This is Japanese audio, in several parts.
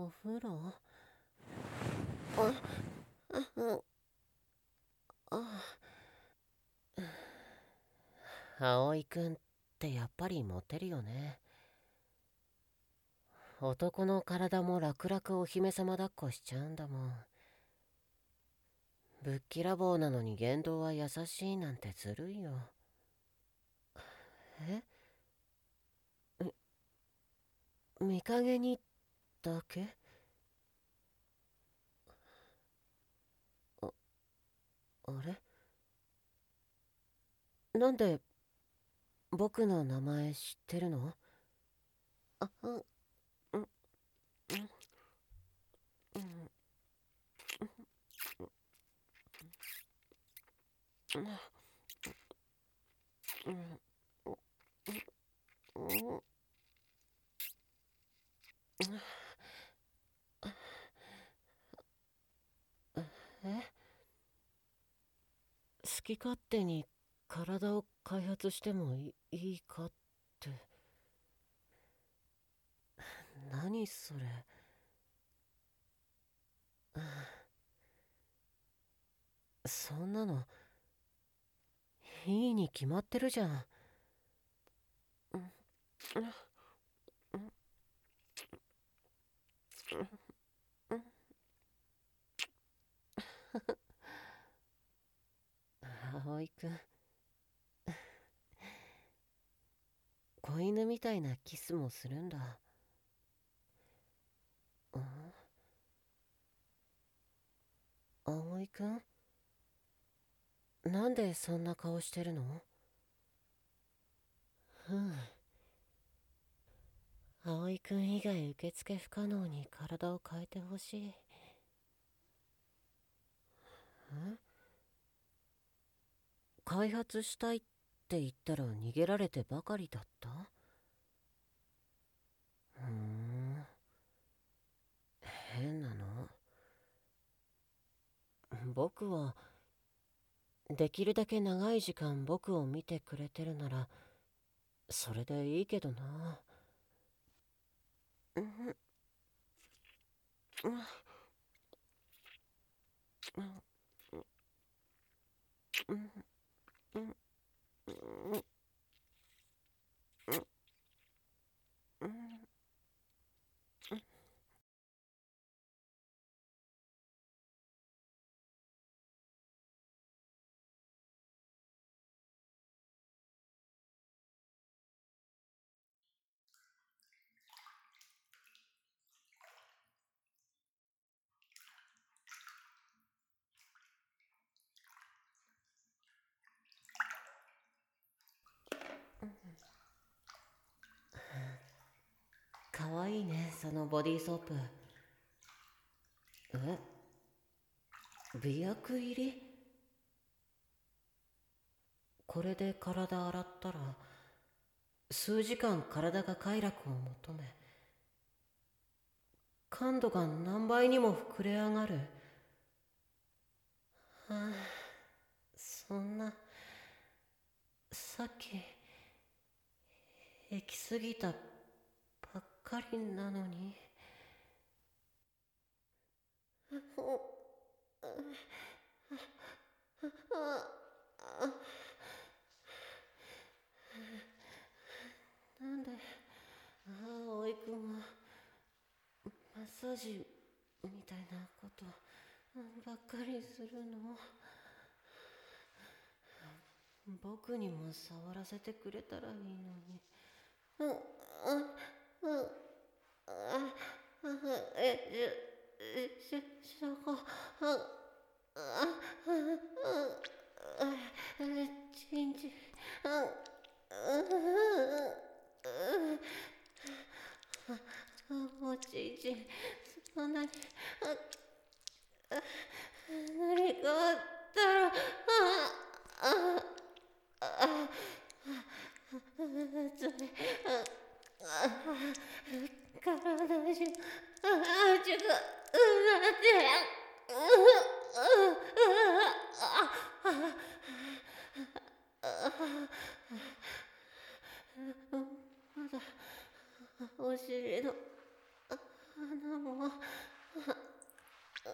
お風呂。葵くんってやっぱりモテるよね。男の体も楽々お姫様抱っこしちゃうんだもん。ぶっきらぼうなのに言動は優しいなんてずるいよ。え、見陰にだけ？あ、あれ、なんで僕の名前知ってるの？あ、うん、うん、うん、うん、うん、え、好き勝手に体を開発してもいいかって。何それ。そんなのいいに決まってるじゃん。葵くん、子犬みたいなキスもするんだ。葵くん、なんでそんな顔してるの？うん、葵くん以外受付不可能に体を変えてほしい。開発したいって言ったら逃げられてばかりだった？変なの。僕はできるだけ長い時間僕を見てくれてるならそれでいいけどな。かわいいね、そのボディーソープ。美薬入り？これで体洗ったら数時間体が快楽を求め感度が何倍にも膨れ上がる。そんな、さっき行き過ぎたばっかりなのに。なんで葵くんはマッサージみたいなことばっかりするの？僕にも触らせてくれたらいいのに。そこ、ちんちん、おちんちん、そんなに、何かあったら、それ、体中、ちょっと、なって、まだ、お尻の穴も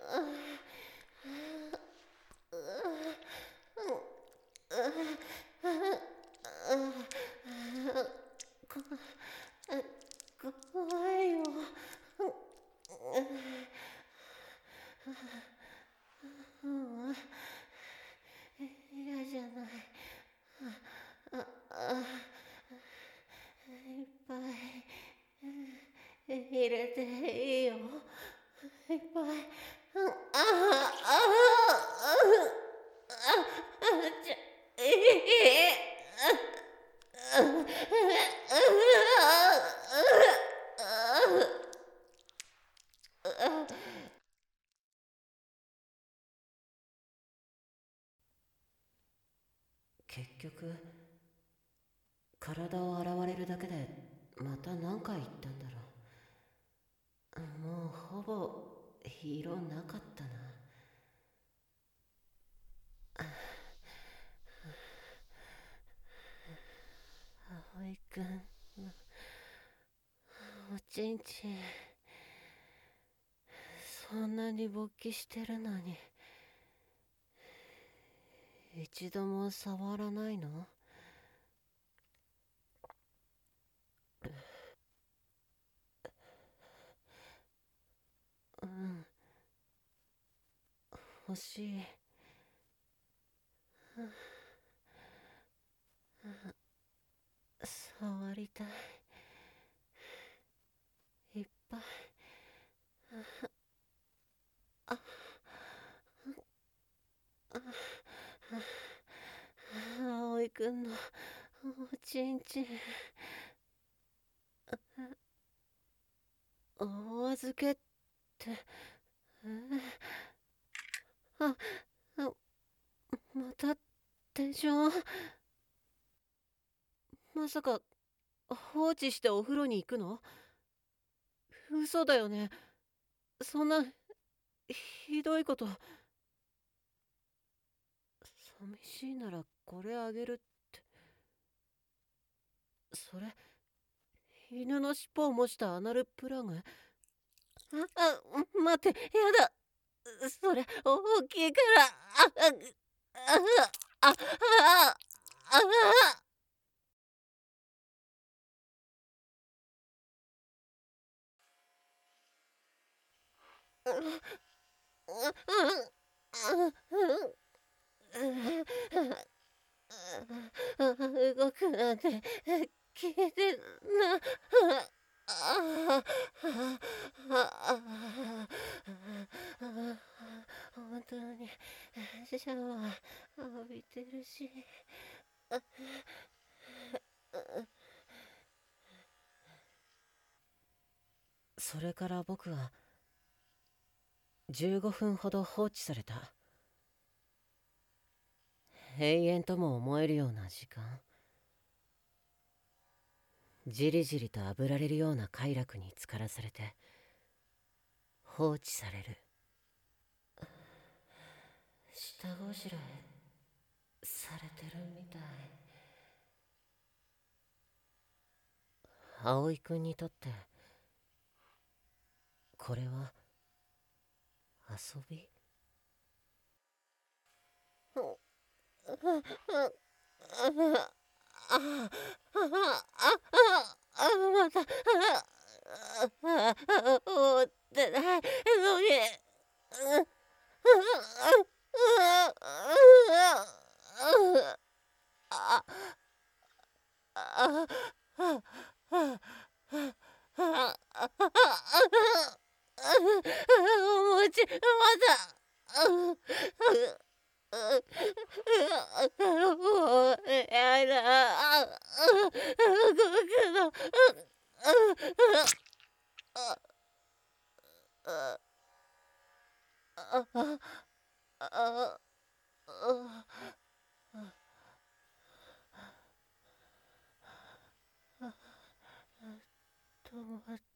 怖いよ。嫌じゃない。いっぱい入れていいよ。いっぱい。ちょ、結局体を洗われるだけでまた何回言ったんだろう。もうほぼ色なかったな。葵くんのおちんちん、そんなに勃起してるのに一度も触らないの？うん、欲しい。触りたい。いっぱい。葵くんのおちんちん、お預けって、あ、あ、またでしょ。まさか放置してお風呂に行くの？嘘だよね。そんなひどいこと。寂しいならこれあげるって。それ犬の尻尾を模したアナルプラグ？待って、やだ。それ大きいから。あああああ動くなんて聞いてな。本当にシャワー浴びてるし。それから僕は15分ほど放置された。永遠とも思えるような時間。じりじりと炙られるような快楽に浸からされて放置される。下ごしらえされてるみたい。葵くんにとってこれは遊び？また思ってないのに。お餅まだ。もうやだ。動くの。止まった。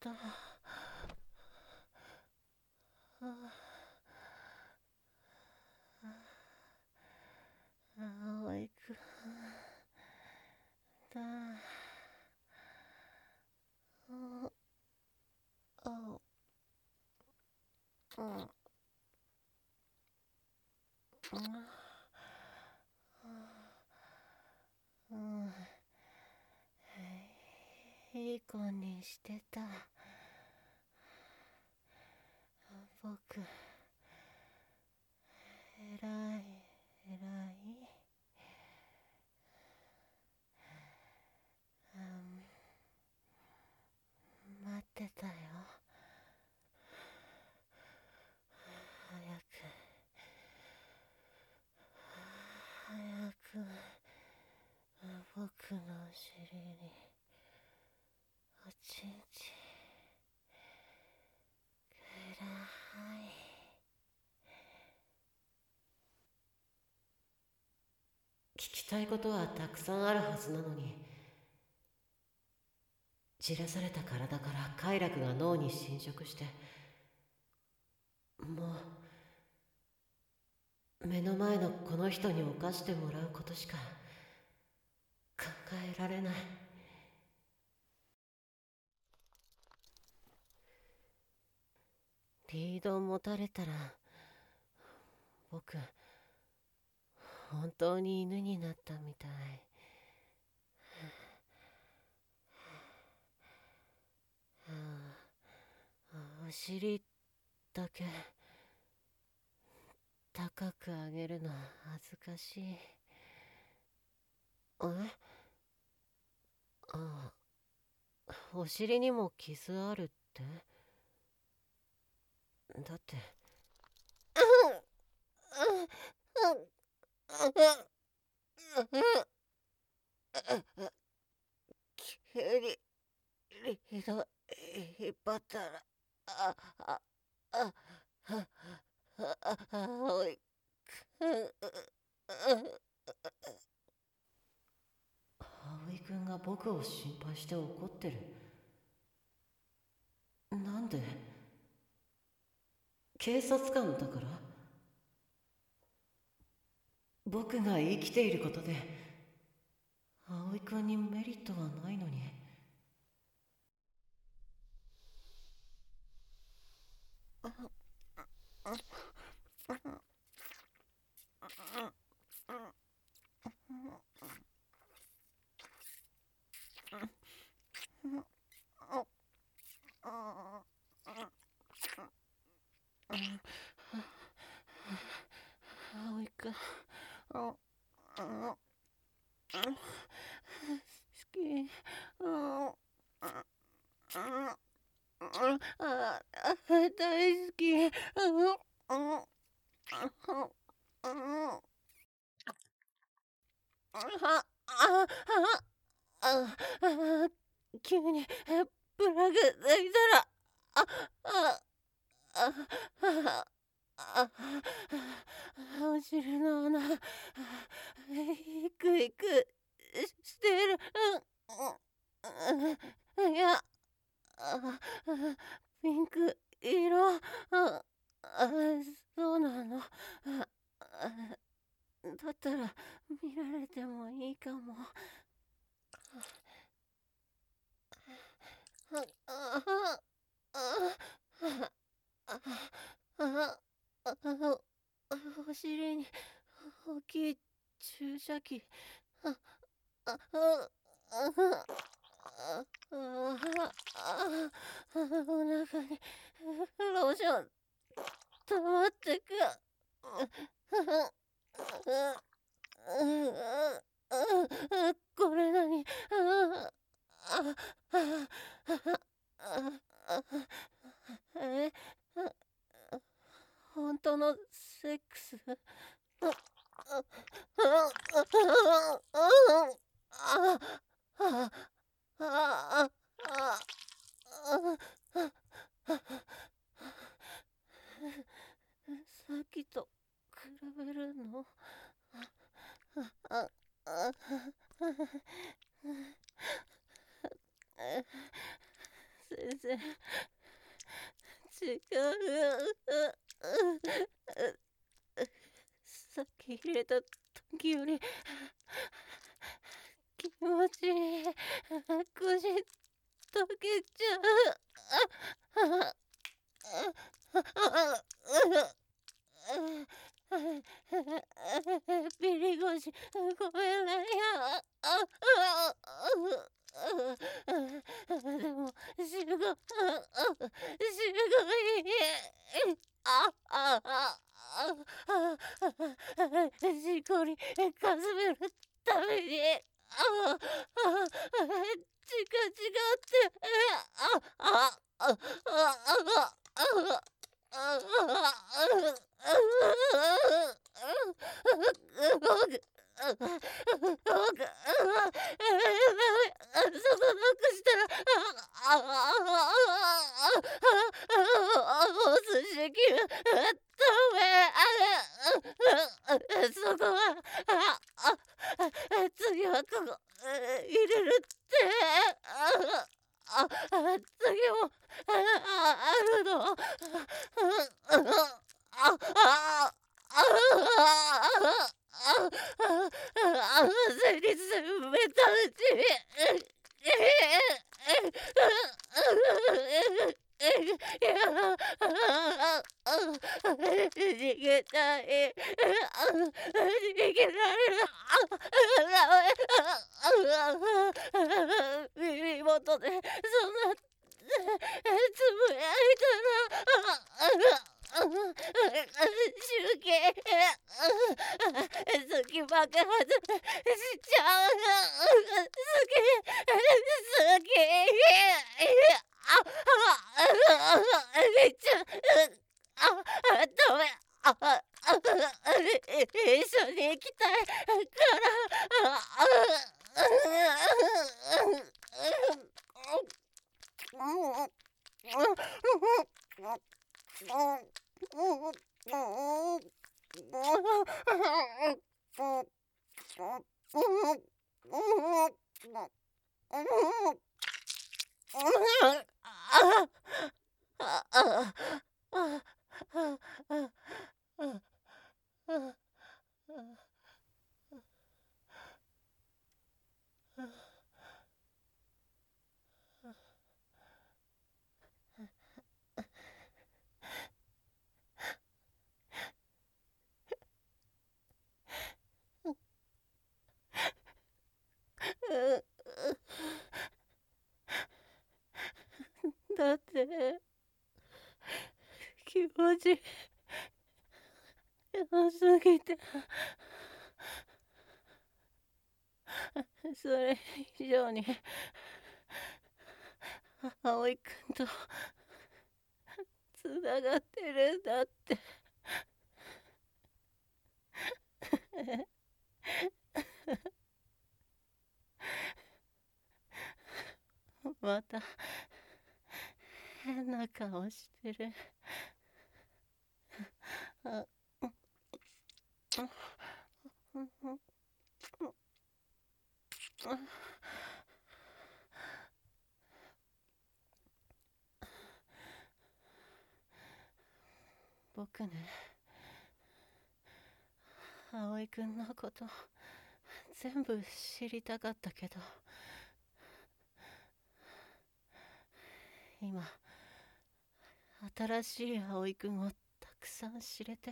葵くんだ。あ、うん。 いい子にしてた。僕、偉い、偉い。待ってたよ。早く僕の尻におちんちんください。聞きたいことはたくさんあるはずなのに、じらされた体から快楽が脳に侵食して、もう目の前のこの人に犯してもらうことしか考えられない。リードを持たれたら僕本当に犬になったみたい。お尻だけ高く上げるの恥ずかしい。お尻にも傷あるって？だって急にリード引っ張ったら葵くんが僕を心配して怒ってる。なんで？警察官だから？僕が生きていることで葵くんにメリットはないのに。葵くん好き。大好き。急にブラが泣いたらお尻の穴いくいくしてる。いやピンク色。そうなの。だったら見られてもいいかも。お尻に大きい注射器。お腹にローション溜まってく。これ何？本当のセックス？さっきと比べるの？全然違う。さっき入れた時より気持ちいい。腰溶けちゃう。 事故にかすめるために、違って、お寿司切るため、そこは、次はここ、入れるって、次も、あるの。前立腺埋めたうち、逃げたい。逃げられる。耳元でそんなつぶやいたら、集計好き爆発しちゃう。好きめっちゃダメ。一緒に行きたいだって気持ち良すぎて、それ以上に葵くんとつながってるんだってまた変な顔してる。僕ね、葵くんのこと全部知りたかったけど、今新しい葵くんをたくさん知れて、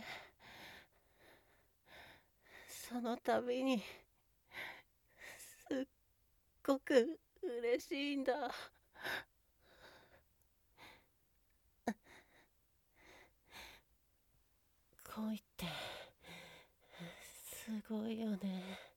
その度にすっごく嬉しいんだ。恋ってすごいよね。